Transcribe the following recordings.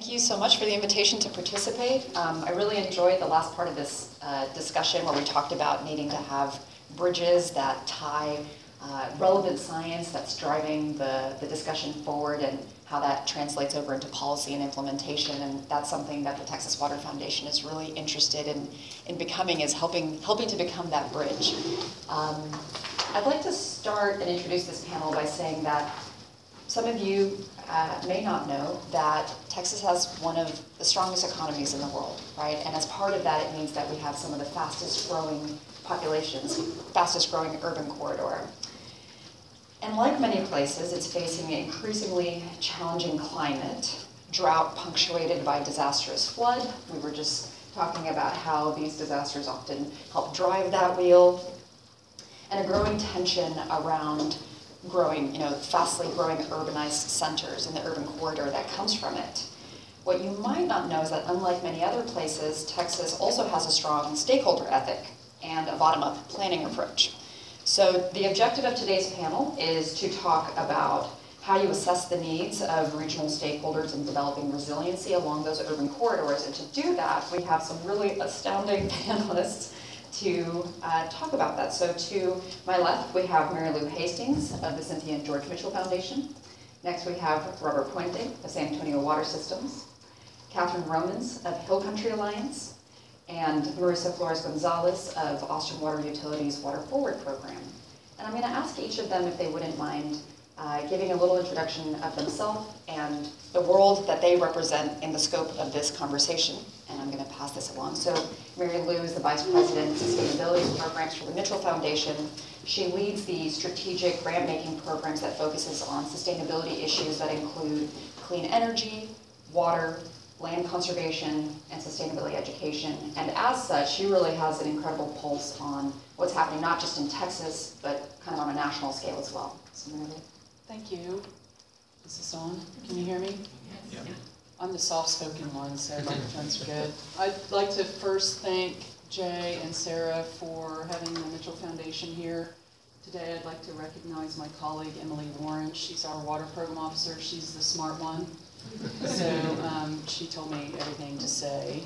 Thank you so much for the invitation to participate. I really enjoyed the last part of this discussion where we talked about needing to have bridges that tie relevant science that's driving the discussion forward and how that translates over into policy and implementation. And that's something that the Texas Water Foundation is really interested in becoming, is helping to become that bridge. I'd like to start and introduce this panel by saying that some of you may not know that Texas has one of the strongest economies in the world, right? And as part of that, it means that we have some of the fastest growing populations, fastest growing urban corridor. And like many places, it's facing an increasingly challenging climate, drought punctuated by disastrous flood. We were just talking about how these disasters often help drive that wheel, and a growing tension around fastly growing urbanized centers and the urban corridor that comes from it. What you might not know is that unlike many other places, Texas also has a strong stakeholder ethic and a bottom-up planning approach. So the objective of today's panel is to talk about how you assess the needs of regional stakeholders in developing resiliency along those urban corridors. And to do that, we have some really astounding panelists to talk about that. So to my left, we have Mary Lou Hastings of the Cynthia and George Mitchell Foundation. Next, we have Robert Puente of San Antonio Water Systems, Catherine Romans of Hill Country Alliance, and Marisa Flores-Gonzalez of Austin Water Utilities Water Forward Program. And I'm going to ask each of them if they wouldn't mind giving a little introduction of themselves and the world that they represent in the scope of this conversation. And I'm going to pass this along. So Mary Lou is the Vice President of Sustainability Programs for the Mitchell Foundation. She leads the strategic grant-making programs that focuses on sustainability issues that include clean energy, water, land conservation, and sustainability education. And as such, she really has an incredible pulse on what's happening not just in Texas, but kind of on a national scale as well. So Mary Lou. Thank you. Is this on? Can you hear me? Yeah. I'm the soft-spoken one, so microphones are good. I'd like to first thank Jay and Sarah for having the Mitchell Foundation here. Today I'd like to recognize my colleague Emily Warren. She's our water program officer. She's the smart one. So she told me everything to say.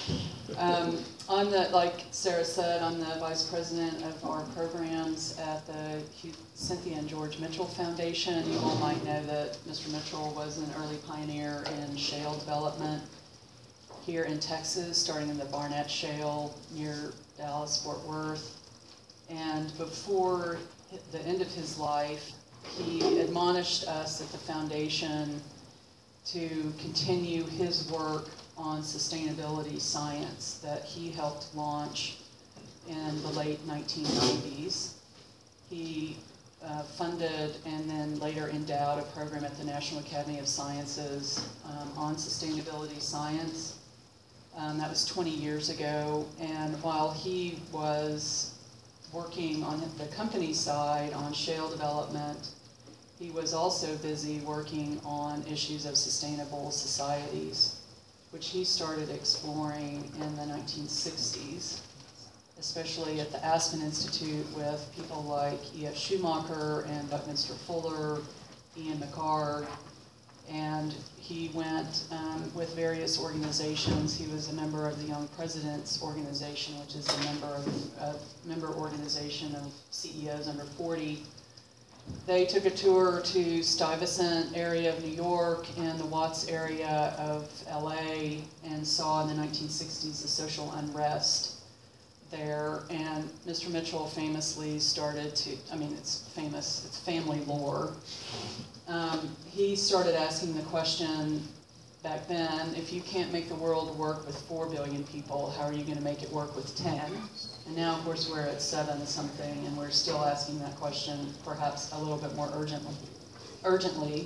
Like Sarah said, I'm the vice president of our programs at the Cynthia and George Mitchell Foundation. You all might know that Mr. Mitchell was an early pioneer in shale development here in Texas, starting in the Barnett Shale near Dallas, Fort Worth. And before the end of his life, he admonished us at the foundation to continue his work on sustainability science that he helped launch in the late 1990s. He funded and then later endowed a program at the National Academy of Sciences on sustainability science. That was 20 years ago, and while he was working on the company side on shale development, he was also busy working on issues of sustainable societies, which he started exploring in the 1960s, especially at the Aspen Institute with people like E.F. Schumacher and Buckminster Fuller, Ian McCard, and he went with various organizations. He was a member of the Young Presidents Organization, which is a member organization of CEOs under 40. They took a tour to Stuyvesant area of New York and the Watts area of LA and saw in the 1960s the social unrest there. And Mr. Mitchell famously started to, it's famous, it's family lore. He started asking the question back then, if you can't make the world work with 4 billion people, how are you going to make it work with 10? And now, of course, we're at 7 something, and we're still asking that question perhaps a little bit more urgently.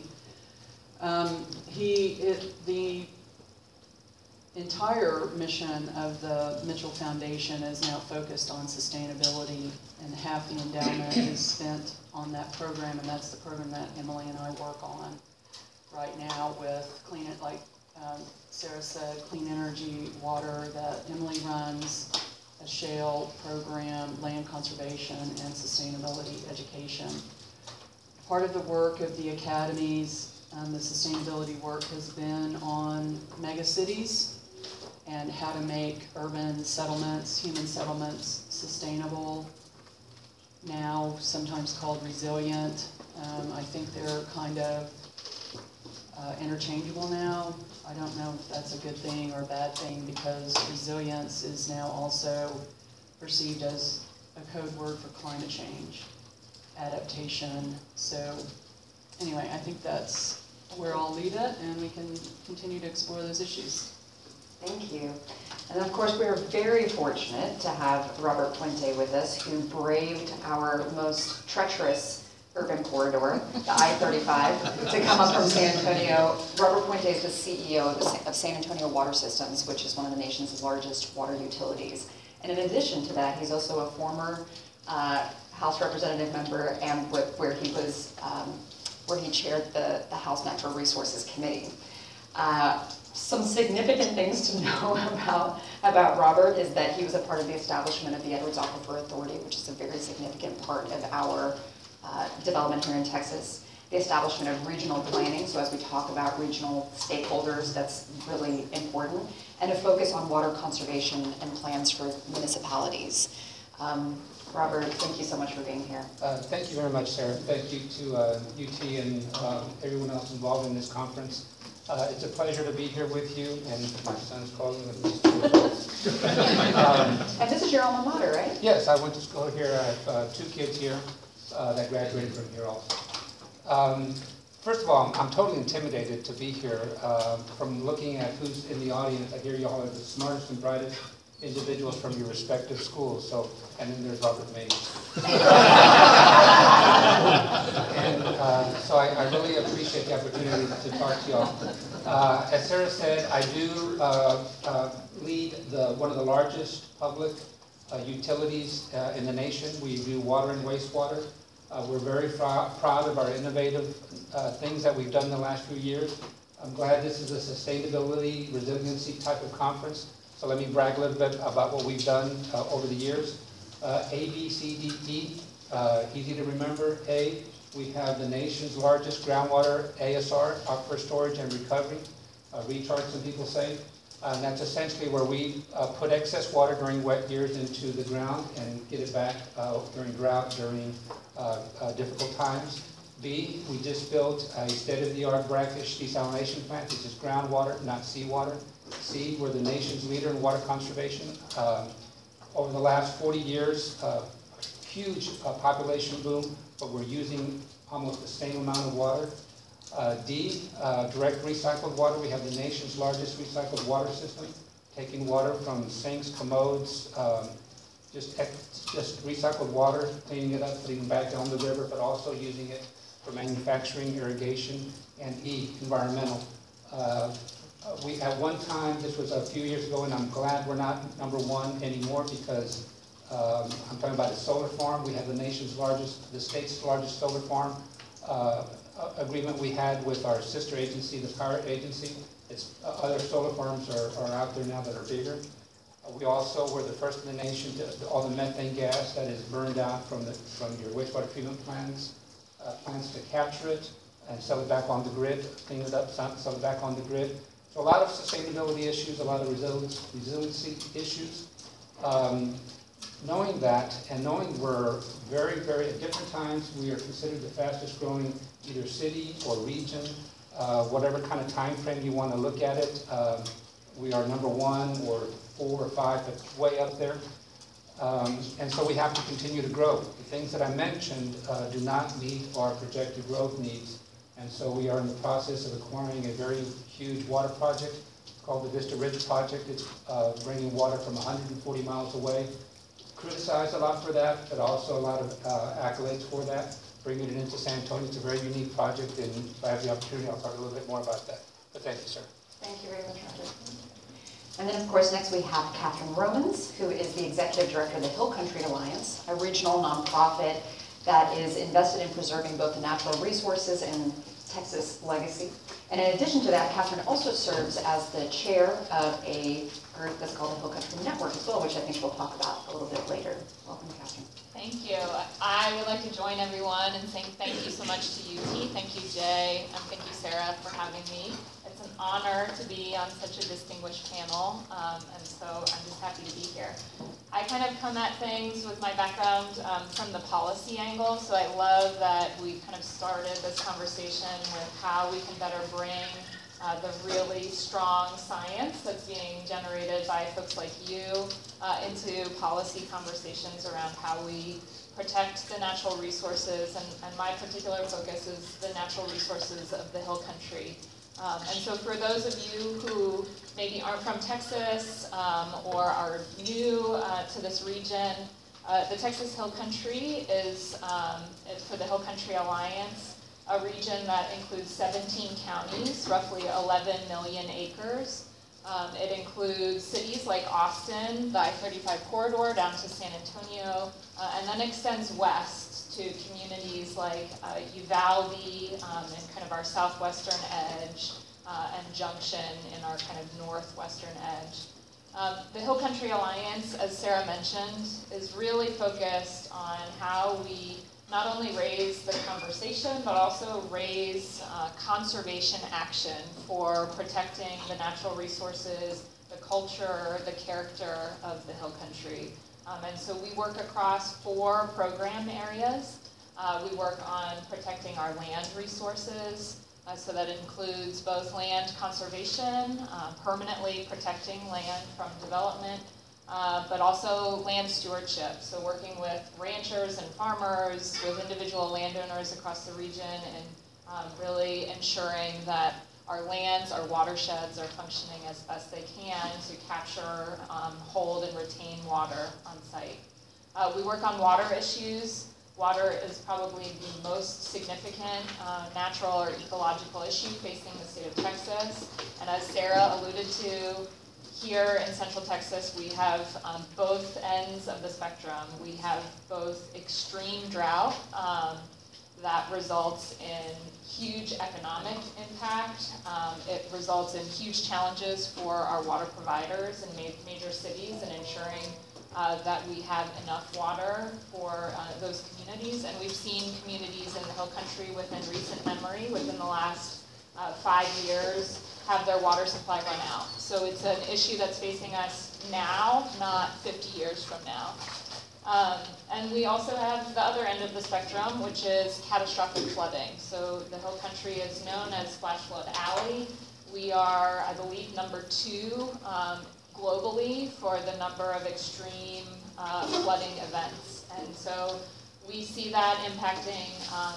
The entire mission of the Mitchell Foundation is now focused on sustainability, and half the endowment is spent on that program, and that's the program that Emily and I work on right now with clean, like Sarah said, clean energy, water that Emily runs, a shale program, land conservation, and sustainability education. Part of the work of the academies, the sustainability work has been on megacities and how to make urban settlements, human settlements, sustainable, now sometimes called resilient. I think they're kind of interchangeable now. I don't know if that's a good thing or a bad thing, because resilience is now also perceived as a code word for climate change, adaptation. So anyway, I think that's where I'll leave it, and we can continue to explore those issues. Thank you. And of course, we are very fortunate to have Robert Puente with us, who braved our most treacherous urban corridor, the I-35, to come up from San Antonio. Robert Puente is the CEO of San Antonio Water Systems, which is one of the nation's largest water utilities. And in addition to that, he's also a former House Representative member, and where he chaired the House Natural Resources Committee. Some significant things to know about Robert is that he was a part of the establishment of the Edwards Aquifer Authority, which is a very significant part of our development here in Texas. The establishment of regional planning, so as we talk about regional stakeholders, that's really important, and a focus on water conservation and plans for municipalities. Robert, thank you so much for being here. Thank you very much, Sarah. Thank you to UT and everyone else involved in this conference. It's a pleasure to be here with you, and my son's calling with me. And this is your alma mater, right? Yes, I went to school here. I have 2 kids here that graduated from here also. First of all, I'm totally intimidated to be here from looking at who's in the audience. I hear you all are the smartest and brightest individuals from your respective schools. So, and then there's Robert May. And so I really appreciate the opportunity to talk to you all. As Sarah said, I do lead one of the largest public utilities in the nation. We do water and wastewater. We're very proud of our innovative things that we've done in the last few years. I'm glad this is a sustainability, resiliency type of conference. So let me brag a little bit about what we've done over the years. A, B, C, D, E, easy to remember. A, we have the nation's largest groundwater ASR, aquifer storage and recovery, recharge, some people say. And that's essentially where we put excess water during wet years into the ground and get it back during drought, during difficult times. B, we just built a state-of-the-art brackish desalination plant. This is groundwater, not seawater. C, we're the nation's leader in water conservation. Over the last 40 years, huge population boom, but we're using almost the same amount of water. D, direct recycled water. We have the nation's largest recycled water system, taking water from sinks, commodes, just recycled water, cleaning it up, putting it back down the river, but also using it for manufacturing, irrigation. And E, environmental. We at one time, this was a few years ago, and I'm glad we're not #1 anymore, because I'm talking about a solar farm. We have the state's largest solar farm agreement we had with our sister agency, the Power Agency. Other solar farms are out there now that are bigger. We also were the first in the nation to all the methane gas that is burned out from your wastewater treatment plants to capture it and sell it back on the grid, clean it up, sell it back on the grid. So a lot of sustainability issues, a lot of resiliency issues. Knowing that, and knowing we're very, very, at different times, we are considered the fastest growing either city or region, whatever kind of time frame you want to look at it. We are #1 or 4 or 5, but way up there. And so we have to continue to grow. The things that I mentioned do not meet our projected growth needs. And so we are in the process of acquiring a very huge water project called the Vista Ridge Project. It's bringing water from 140 miles away. Criticized a lot for that, but also a lot of accolades for that. Bringing it into San Antonio, it's a very unique project, and if I have the opportunity, I'll talk a little bit more about that. But thank you, sir. Thank you very much, Roger. And then, of course, next we have Catherine Romans, who is the Executive Director of the Hill Country Alliance, a regional nonprofit that is invested in preserving both the natural resources and Texas legacy. And in addition to that, Catherine also serves as the chair of a group that's called the Hill Country Network as well, which I think we'll talk about a little bit later. Welcome, Catherine. Thank you. I would like to join everyone in saying thank you so much to UT. Thank you, Jay, and thank you, Sarah, for having me. It's an honor to be on such a distinguished panel, and so I'm just happy to be here. I kind of come at things with my background from the policy angle, so I love that we kind of started this conversation with how we can better bring the really strong science that's being generated by folks like you into policy conversations around how we protect the natural resources, and my particular focus is the natural resources of the Hill Country. And so for those of you who maybe aren't from Texas or are new to this region, the Texas Hill Country is, for the Hill Country Alliance, a region that includes 17 counties, roughly 11 million acres. It includes cities like Austin, the I-35 corridor down to San Antonio, and then extends west to communities like Uvalde and kind of our southwestern edge, and Junction in our kind of northwestern edge. The Hill Country Alliance, as Sarah mentioned, is really focused on how we not only raise the conversation, but also raise conservation action for protecting the natural resources, the culture, the character of the Hill Country. And so we work across 4 program areas. We work on protecting our land resources, so that includes both land conservation, permanently protecting land from development, but also land stewardship, so working with ranchers and farmers, with individual landowners across the region, and really ensuring that our lands, our watersheds are functioning as best they can to capture, hold, and retain water on site. We work on water issues. Water is probably the most significant natural or ecological issue facing the state of Texas, and as Sarah alluded to, here in Central Texas, we have both ends of the spectrum. We have both extreme drought that results in huge economic impact. It results in huge challenges for our water providers in major cities and ensuring that we have enough water for those communities. And we've seen communities in the Hill Country within recent memory, within the last 5 years, have their water supply run out. So it's an issue that's facing us now, not 50 years from now. And we also have the other end of the spectrum, which is catastrophic flooding. So the Hill Country is known as Flash Flood Alley. We are, I believe, #2 globally for the number of extreme flooding events. And so we see that impacting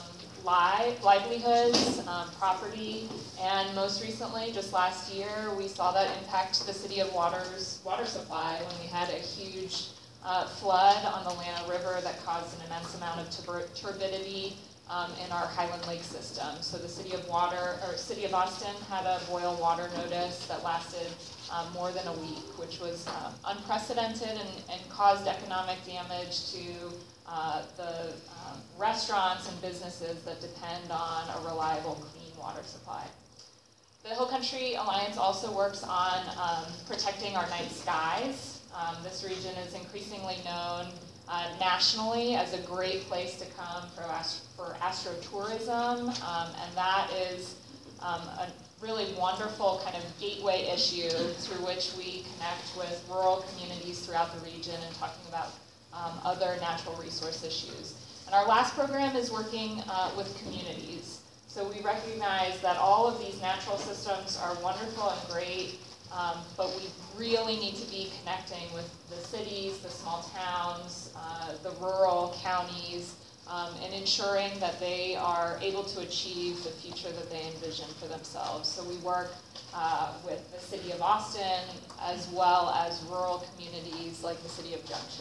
livelihoods, property, and most recently, just last year, we saw that impact the City of Water's water supply when we had a huge flood on the Llano River that caused an immense amount of turbidity in our Highland Lake system. So the City of Austin had a boil water notice that lasted more than a week, which was unprecedented and caused economic damage to the restaurants and businesses that depend on a reliable, clean water supply. The Hill Country Alliance also works on protecting our night skies. This region is increasingly known nationally as a great place to come for astrotourism, and that is a really wonderful kind of gateway issue through which we connect with rural communities throughout the region and talking about other natural resource issues. And our last program is working with communities. So we recognize that all of these natural systems are wonderful and great, but we really need to be connecting with the cities, the small towns, the rural counties, and ensuring that they are able to achieve the future that they envision for themselves. So we work with the City of Austin as well as rural communities like the City of Junction.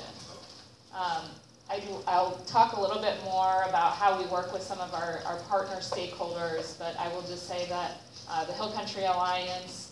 I'll talk a little bit more about how we work with some of our partner stakeholders, but I will just say that the Hill Country Alliance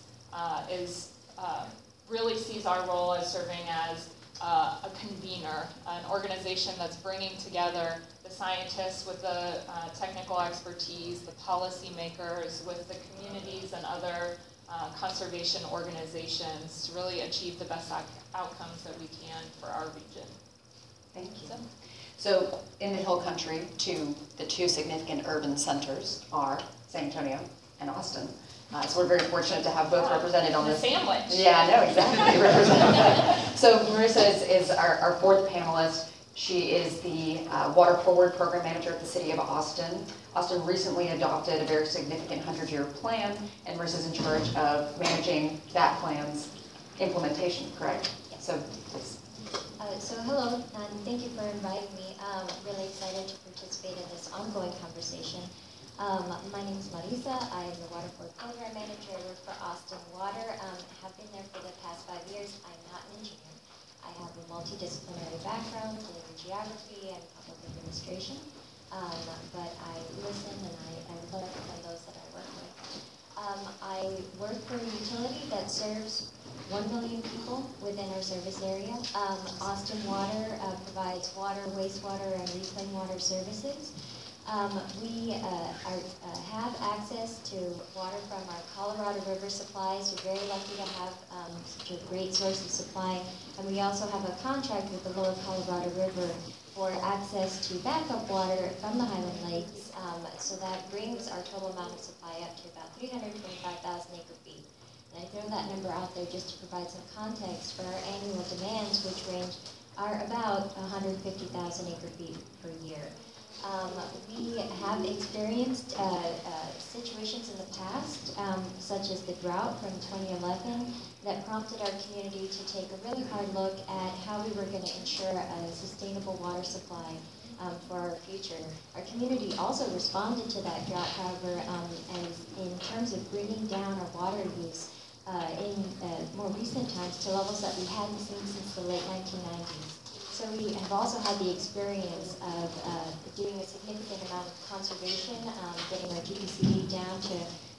really sees our role as serving as a convener, an organization that's bringing together the scientists with the technical expertise, the policymakers with the communities and other conservation organizations to really achieve the best outcomes that we can for our region. Thank you. So in the Hill Country, the two significant urban centers are San Antonio and Austin. So we're very fortunate to have both represented on The this. sandwich. Yeah, no, exactly. Represented. So Marissa is our fourth panelist. She is the Water Forward Program Manager at the City of Austin. Austin recently adopted a very significant 100-year plan, and Marissa's in charge of managing that plan's implementation, correct? Yes. So please. So hello, and thank you for inviting me. Really excited to participate in this ongoing conversation. My name is Marisa. I am the Water Forward Program Manager. I work for Austin Water. Have been there for the past 5 years. I'm not an engineer. I have a multidisciplinary background in geography and public administration, but I listen and I learn from those that I work with. I work for a utility that serves 1 million people within our service area. Austin Water provides water, wastewater, and reclaimed water services. We have access to water from our Colorado River supplies. We're very lucky to have such a great source of supply. And we also have a contract with the Lower Colorado River for access to backup water from the Highland Lakes. So that brings our total amount of supply up to about 325,000 acre feet. And I throw that number out there just to provide some context for our annual demands, which are about 150,000 acre feet per year. We have experienced situations in the past, such as the drought from 2011, that prompted our community to take a really hard look at how we were going to ensure a sustainable water supply for our future. Our community also responded to that drought, however, as in terms of bringing down our water use in more recent times to levels that we hadn't seen since the late 1990s. So we have also had the experience of doing a significant amount of conservation, getting our GPCD down to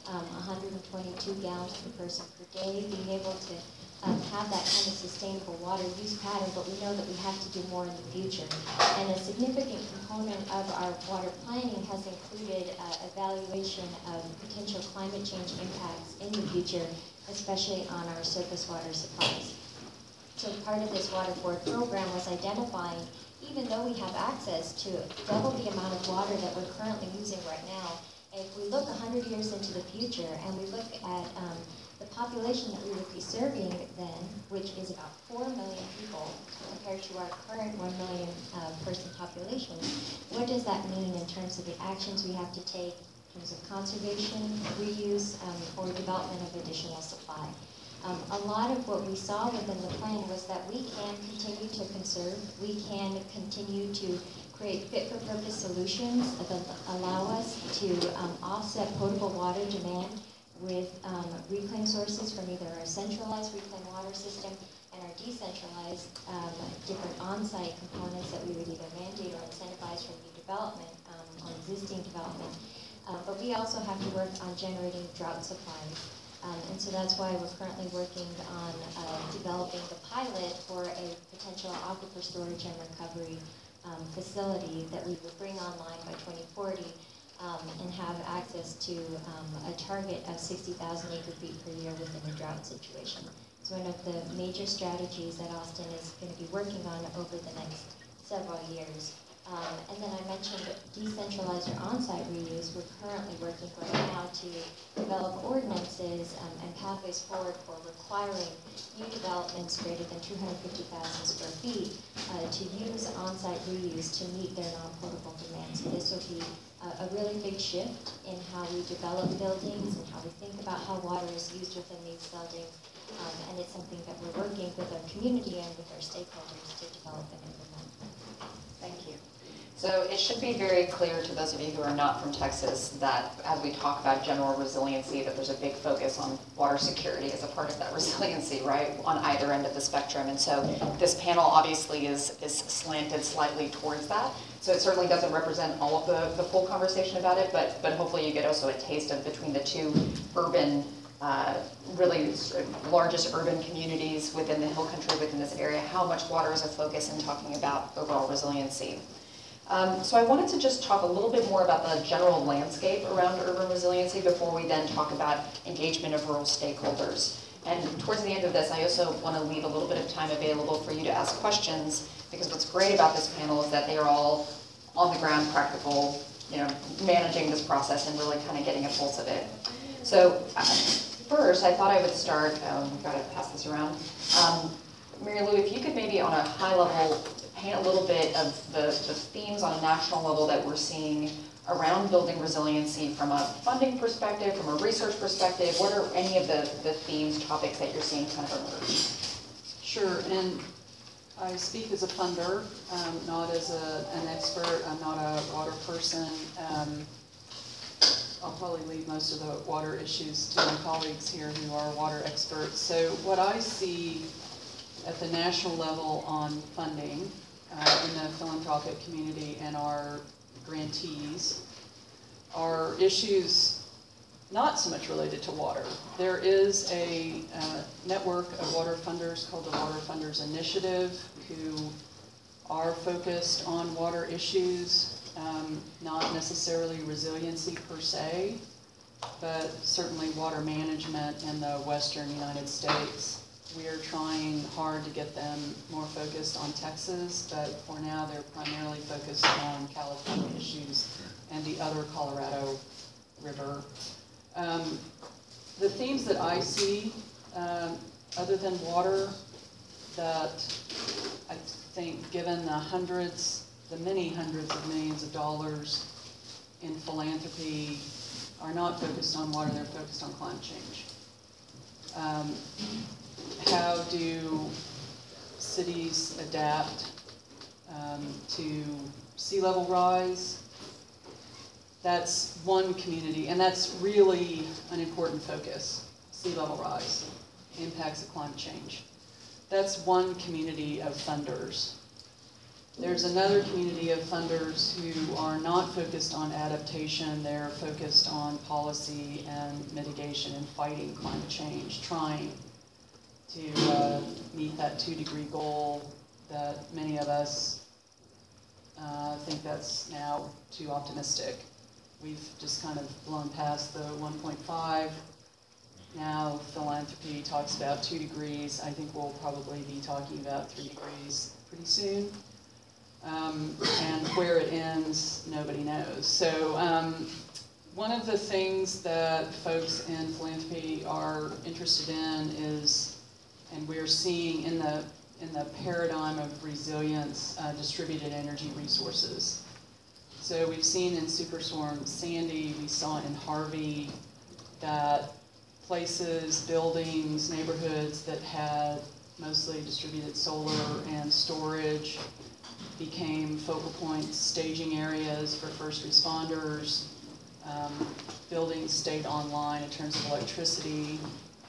122 gallons per person per day, being able to have that kind of sustainable water use pattern, but we know that we have to do more in the future. And a significant component of our water planning has included evaluation of potential climate change impacts in the future, especially on our surface water supplies. So part of this Water Forward program was identifying, even though we have access to double the amount of water that we're currently using right now, if we look 100 years into the future and we look at the population that we would be serving then, which is about 4 million people compared to our current 1 million person population, what does that mean in terms of the actions we have to take in terms of conservation, reuse, or development of additional supply? A lot of what we saw within the plan was that we can continue to conserve, we can continue to create fit-for-purpose solutions that allow us to offset potable water demand with reclaimed sources from either our centralized reclaimed water system and our decentralized different on-site components that we would either mandate or incentivize from new development or existing development. But we also have to work on generating drought supplies. And so that's why we're currently working on developing the pilot for a potential aquifer storage and recovery facility that we would bring online by 2040 and have access to a target of 60,000 acre feet per year within a drought situation. It's one of the major strategies that Austin is going to be working on over the next several years. And then I mentioned decentralized or on-site reuse. We're currently working right now to develop ordinances and pathways forward for requiring new developments greater than 250,000 square feet to use on-site reuse to meet their non-potable demands. So this will be a really big shift in how we develop buildings and how we think about how water is used within these buildings. And it's something that we're working with our community and with our stakeholders to develop and implement. Thank you. So it should be very clear to those of you who are not from Texas that as we talk about general resiliency, that there's a big focus on water security as a part of that resiliency, right, on either end of the spectrum. And so this panel obviously is slanted slightly towards that. So it certainly doesn't represent all of the full conversation about it, but hopefully you get also a taste of between the two urban, really largest urban communities within the Hill Country, within this area, how much water is a focus in talking about overall resiliency. So I wanted to just talk a little bit more about the general landscape around urban resiliency before we then talk about engagement of rural stakeholders. And towards the end of this, I also want to leave a little bit of time available for you to ask questions, because what's great about this panel is that they are all on the ground, practical, managing this process and really kind of getting a pulse of it. So first, I thought I would start, we've got to pass this around. Mary Lou, if you could maybe on a high level paint a little bit of the themes on a national level that we're seeing around building resiliency from a funding perspective, from a research perspective. What are any of the themes, topics that you're seeing kind of emerge? Sure, and I speak as a funder, not as an expert. I'm not a water person. I'll probably leave most of the water issues to my colleagues here who are water experts. So what I see at the national level on funding in the philanthropic community and our grantees are issues not so much related to water. There is a network of water funders called the Water Funders Initiative who are focused on water issues, not necessarily resiliency per se, but certainly water management in the western United States. We are trying hard to get them more focused on Texas, but for now they're primarily focused on California issues and the other Colorado River. The themes that I see, other than water, that I think given the many hundreds of millions of dollars in philanthropy are not focused on water, they're focused on climate change. How do cities adapt to sea level rise? That's one community, and that's really an important focus, sea level rise, impacts of climate change. That's one community of funders. There's another community of funders who are not focused on adaptation, they're focused on policy and mitigation and fighting climate change, trying to meet that 2-degree goal that many of us think that's now too optimistic. We've just kind of blown past the 1.5. Now philanthropy talks about 2 degrees. I think we'll probably be talking about 3 degrees pretty soon. And where it ends, nobody knows. So one of the things that folks in philanthropy are interested in is, and we're seeing in the paradigm of resilience, distributed energy resources. So we've seen in Superstorm Sandy, we saw in Harvey that places, buildings, neighborhoods that had mostly distributed solar and storage became focal points, staging areas for first responders. Buildings stayed online in terms of electricity.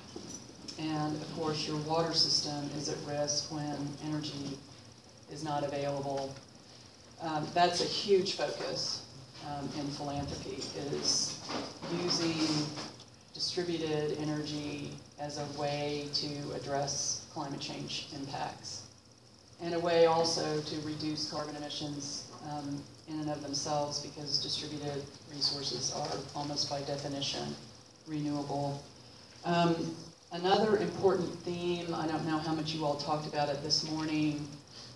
And of course, your water system is at risk when energy is not available. That's a huge focus in philanthropy, is using distributed energy as a way to address climate change impacts. And a way also to reduce carbon emissions in and of themselves, because distributed resources are almost by definition renewable. Another important theme, I don't know how much you all talked about it this morning,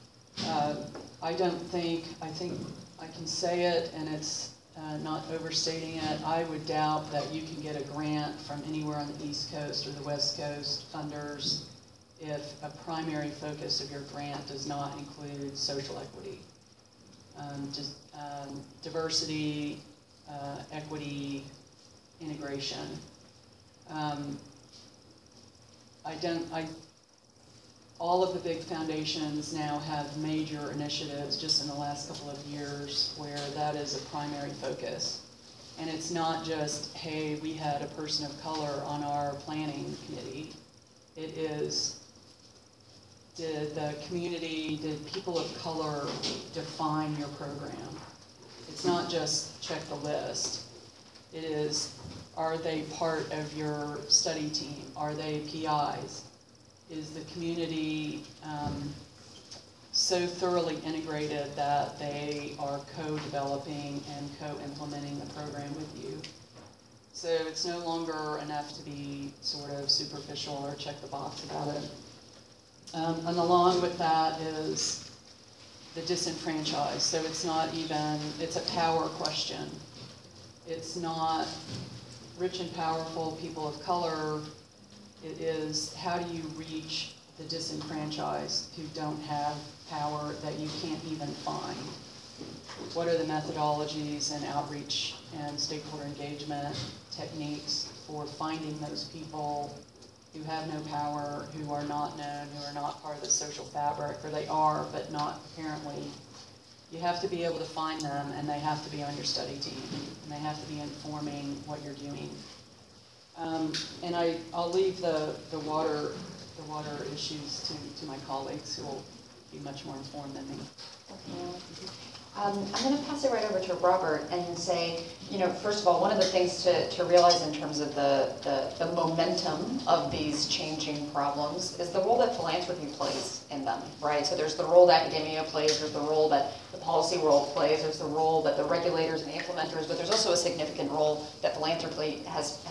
I think I can say it, and it's not overstating it. I would doubt that you can get a grant from anywhere on the East Coast or the West Coast funders if a primary focus of your grant does not include social equity. Diversity, equity, integration. All of the big foundations now have major initiatives just in the last couple of years where that is a primary focus. And it's not just, hey, we had a person of color on our planning committee. It is, did people of color define your program? It's not just check the list. It is, are they part of your study team? Are they PIs? Is the community so thoroughly integrated that they are co-developing and co-implementing the program with you? So it's no longer enough to be sort of superficial or check the box about it. And along with that is the disenfranchised. So it's not even, it's a power question. It's not rich and powerful people of color, it is how do you reach the disenfranchised who don't have power that you can't even find? What are the methodologies and outreach and stakeholder engagement techniques for finding those people who have no power, who are not known, who are not part of the social fabric, or they are, but not apparently? You have to be able to find them, and they have to be on your study team, and they have to be informing what you're doing. And I'll leave the water issues to my colleagues who will be much more informed than me. I'm going to pass it right over to Robert and say, first of all, one of the things to realize in terms of the momentum of these changing problems is the role that philanthropy plays in them, right? So there's the role that academia plays, there's the role that the policy world plays, there's the role that the regulators and the implementers, but there's also a significant role that philanthropy has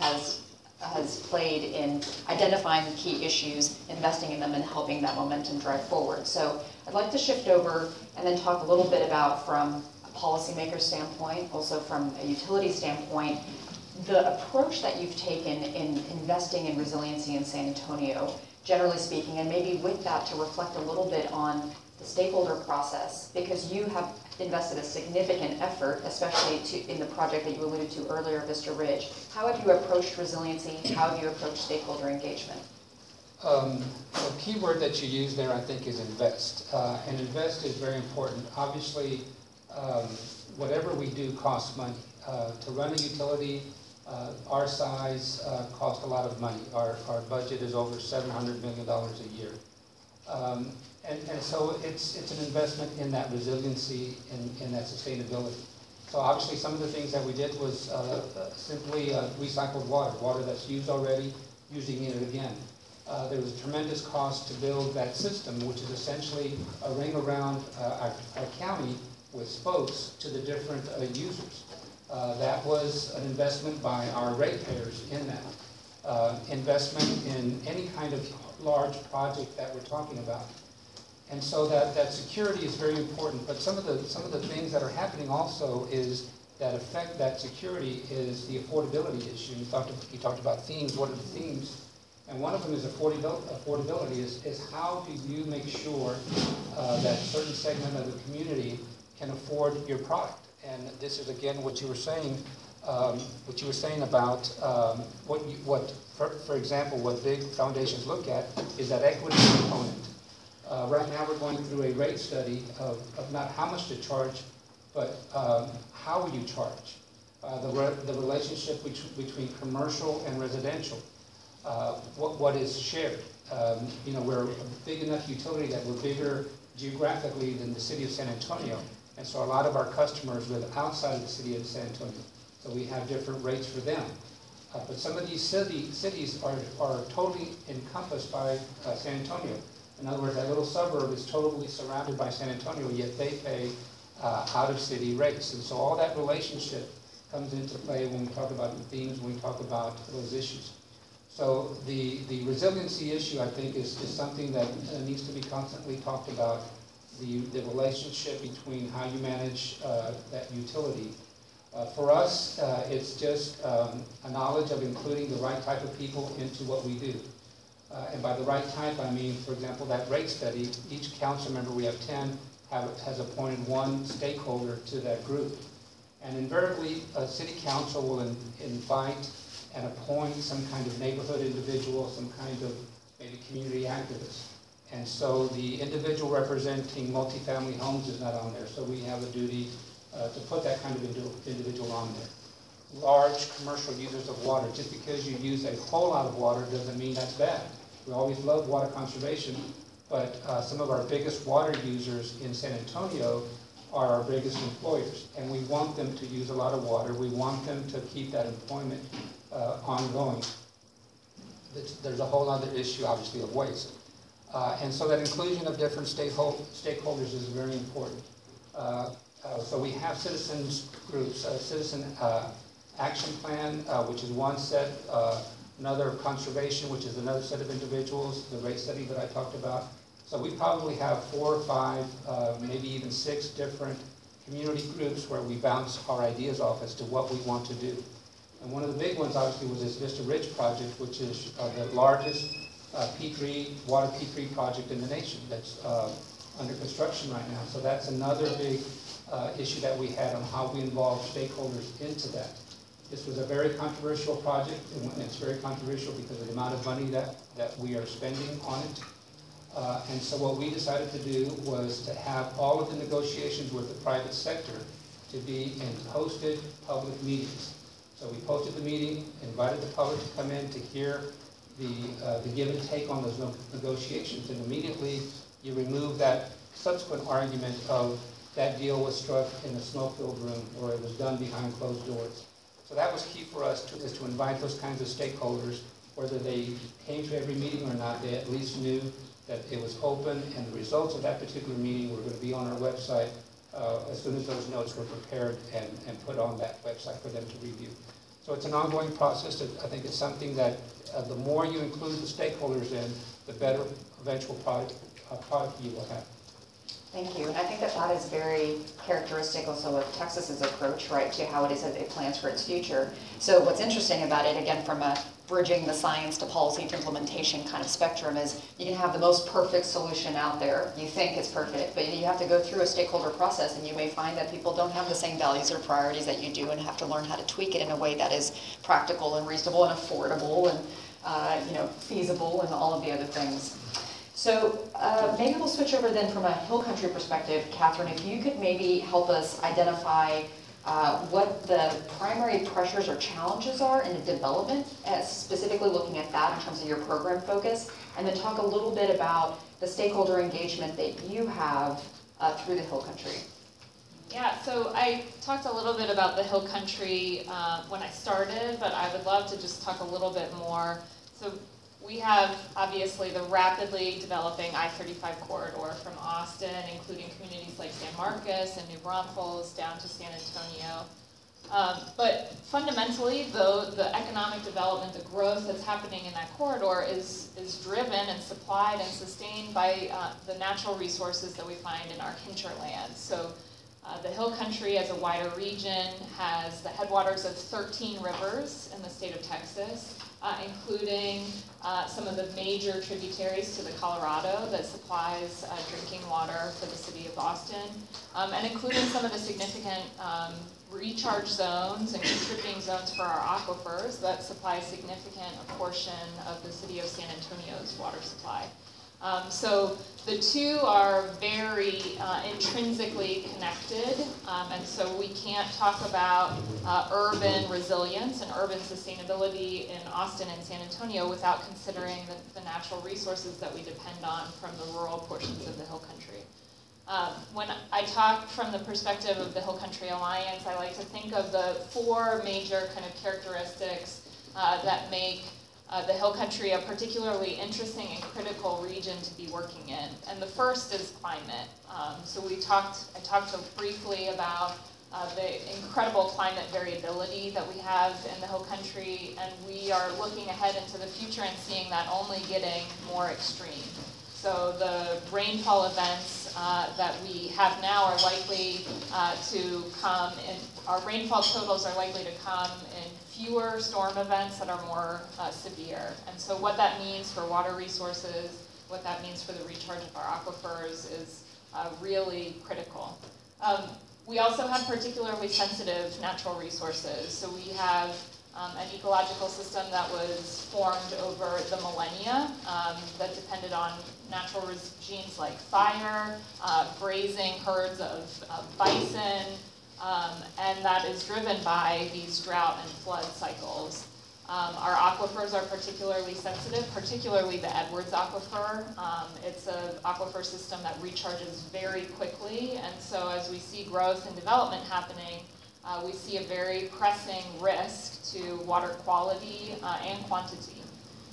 played in identifying key issues, investing in them, and helping that momentum drive forward. So I'd like to shift over and then talk a little bit about, from a policymaker standpoint, also from a utility standpoint, the approach that you've taken in investing in resiliency in San Antonio, generally speaking, and maybe with that to reflect a little bit on the stakeholder process, because you have invested a significant effort, especially in the project that you alluded to earlier, Vista Ridge. How have you approached resiliency? How have you approached stakeholder engagement? The key word that you use there, I think, is invest. And invest is very important. Obviously, whatever we do costs money. To run a utility our size costs a lot of money. Our budget is over $700 million a year. And so it's an investment in that resiliency and in that sustainability. So obviously some of the things that we did was simply recycled water that's used already, using it again. There was a tremendous cost to build that system, which is essentially a ring around our county with spokes to the different users. That was an investment by our ratepayers in that. Investment in any kind of large project that we're talking about. And so that security is very important, but some of the things that are happening also is that affect that security is the affordability issue. You talked about themes. What are the themes? And one of them is affordability. Is how do you make sure that certain segment of the community can afford your product? And this is again what you were saying. What you were saying about for example, what big foundations look at is that equity component. Right now we're going through a rate study of not how much to charge, but how will you charge? The relationship between commercial and residential. What is shared? We're a big enough utility that we're bigger geographically than the city of San Antonio. And so a lot of our customers live outside of the city of San Antonio. So we have different rates for them. But some of these cities are totally encompassed by San Antonio. In other words, that little suburb is totally surrounded by San Antonio, yet they pay out-of-city rates. And so all that relationship comes into play when we talk about the themes, when we talk about those issues. So the resiliency issue, I think, is something that needs to be constantly talked about, the relationship between how you manage that utility. For us, it's just a knowledge of including the right type of people into what we do. And by the right type, I mean, for example, that rate study, each council member, we have 10, has appointed one stakeholder to that group. And invariably, a city council will invite and appoint some kind of neighborhood individual, some kind of maybe community activist. And so the individual representing multifamily homes is not on there. So we have a duty to put that kind of individual on there. Large commercial users of water. Just because you use a whole lot of water doesn't mean that's bad. We always love water conservation, but some of our biggest water users in San Antonio are our biggest employers, and we want them to use a lot of water. We want them to keep that employment ongoing. There's a whole other issue, obviously, of waste. And so that inclusion of different stakeholders is very important. So we have citizens groups, citizen action plan, which is one set, another conservation, which is another set of individuals, the rate study that I talked about. So we probably have 4 or 5, maybe even 6 different community groups where we bounce our ideas off as to what we want to do. And one of the big ones, obviously, was this Vista Ridge project, which is the largest water P3 project in the nation that's under construction right now. So that's another big issue that we had on how we involve stakeholders into that. This was a very controversial project, and it's very controversial because of the amount of money that we are spending on it. And so what we decided to do was to have all of the negotiations with the private sector to be in hosted public meetings. So we posted the meeting, invited the public to come in to hear the give and take on those negotiations, and immediately you remove that subsequent argument of that deal was struck in a smoke-filled room or it was done behind closed doors. So that was key for us is to invite those kinds of stakeholders, whether they came to every meeting or not, they at least knew that it was open, and the results of that particular meeting were going to be on our website as soon as those notes were prepared and put on that website for them to review. So it's an ongoing process. I think it's something that the more you include the stakeholders in, the better eventual product you will have. Thank you, and I think that that is very characteristic also of Texas's approach, right, to how it is that it plans for its future. So what's interesting about it, again, from a bridging the science to policy to implementation kind of spectrum, is you can have the most perfect solution out there. You think it's perfect, but you have to go through a stakeholder process, and you may find that people don't have the same values or priorities that you do, and have to learn how to tweak it in a way that is practical and reasonable and affordable and feasible and all of the other things. So maybe we'll switch over then from a Hill Country perspective. Catherine, if you could maybe help us identify what the primary pressures or challenges are in the development, specifically looking at that in terms of your program focus, and then talk a little bit about the stakeholder engagement that you have through the Hill Country. Yeah, so I talked a little bit about the Hill Country when I started, but I would love to just talk a little bit more. So we have, obviously, the rapidly developing I-35 corridor from Austin, including communities like San Marcos and New Braunfels down to San Antonio. But fundamentally, though, the economic development, the growth that's happening in that corridor is driven and supplied and sustained by the natural resources that we find in our hinterland. So the Hill Country, as a wider region, has the headwaters of 13 rivers in the state of Texas, including some of the major tributaries to the Colorado that supplies drinking water for the city of Austin, and including some of the significant recharge zones and contributing zones for our aquifers that supply a significant portion of the city of San Antonio's water supply. So the two are very intrinsically connected, and so we can't talk about urban resilience and urban sustainability in Austin and San Antonio without considering the natural resources that we depend on from the rural portions of the Hill Country. When I talk from the perspective of the Hill Country Alliance, I like to think of the four major kind of characteristics that make the Hill Country a particularly interesting and critical region to be working in. And the first is climate. So I talked briefly about the incredible climate variability that we have in the Hill Country, and we are looking ahead into the future and seeing that only getting more extreme. So the rainfall events that we have now are likely to come in, our rainfall totals are likely to come in fewer storm events that are more severe. And so what that means for water resources, what that means for the recharge of our aquifers is really critical. We also have particularly sensitive natural resources. So we have an ecological system that was formed over the millennia that depended on natural regimes like fire, grazing herds of bison, and that is driven by these drought and flood cycles. Our aquifers are particularly sensitive, particularly the Edwards Aquifer. It's an aquifer system that recharges very quickly, and so as we see growth and development happening, we see a very pressing risk to water quality and quantity.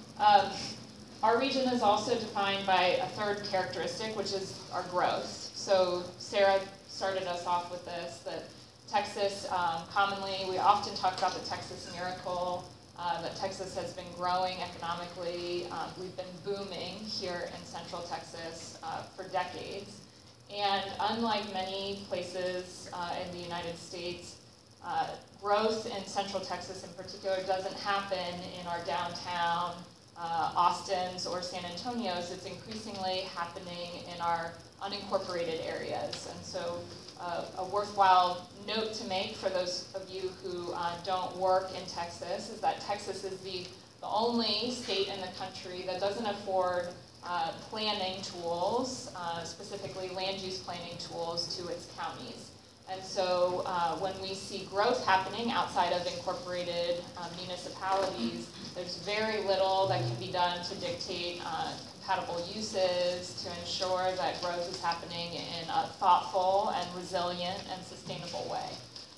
Our region is also defined by a third characteristic, which is our growth. So Sarah started us off with this, that Texas, we often talk about the Texas miracle, that Texas has been growing economically. We've been booming here in Central Texas for decades. And unlike many places in the United States, growth in Central Texas in particular doesn't happen in our downtown Austins or San Antonios. It's increasingly happening in our unincorporated areas. And so a worthwhile note to make for those of you who don't work in Texas is that Texas is the only state in the country that doesn't afford planning tools, specifically land use planning tools, to its counties. And so when we see growth happening outside of incorporated municipalities, there's very little that can be done to dictate compatible uses, to ensure that growth is happening in a thoughtful and resilient and sustainable way.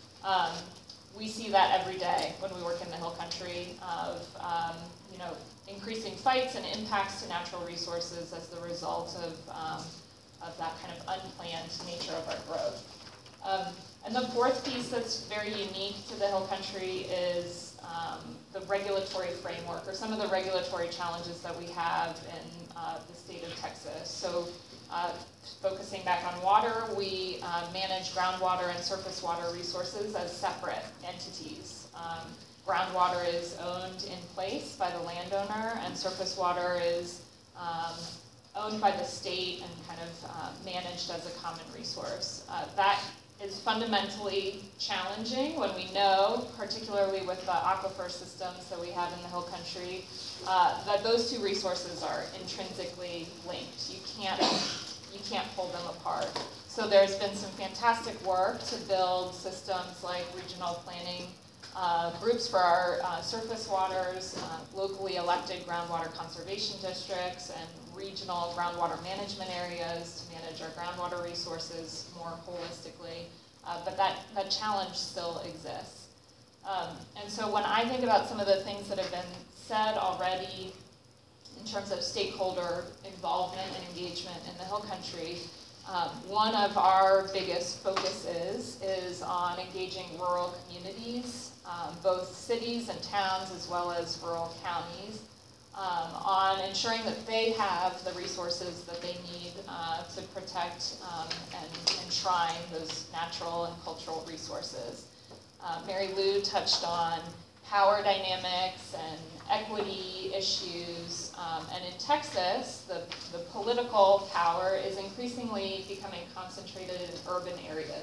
We see that every day when we work in the Hill Country of increasing fights and impacts to natural resources as the result of that kind of unplanned nature of our growth. And the fourth piece that's very unique to the Hill Country is the regulatory framework, or some of the regulatory challenges that we have in the state of Texas. So focusing back on water, we manage groundwater and surface water resources as separate entities. Groundwater is owned in place by the landowner, and surface water is owned by the state and kind of managed as a common resource. That is fundamentally challenging when we know, particularly with the aquifer systems that we have in the Hill Country, that those two resources are intrinsically linked. You can't pull them apart. So there's been some fantastic work to build systems like regional planning groups for our surface waters, locally elected groundwater conservation districts, and regional groundwater management areas to manage our groundwater resources more holistically. But that challenge still exists. And so when I think about some of the things that have been said already in terms of stakeholder involvement and engagement in the Hill Country, one of our biggest focuses is on engaging rural communities, both cities and towns as well as rural counties, on ensuring that they have the resources that they need to protect and enshrine those natural and cultural resources. Mary Lou touched on power dynamics and equity issues, and in Texas, the political power is increasingly becoming concentrated in urban areas.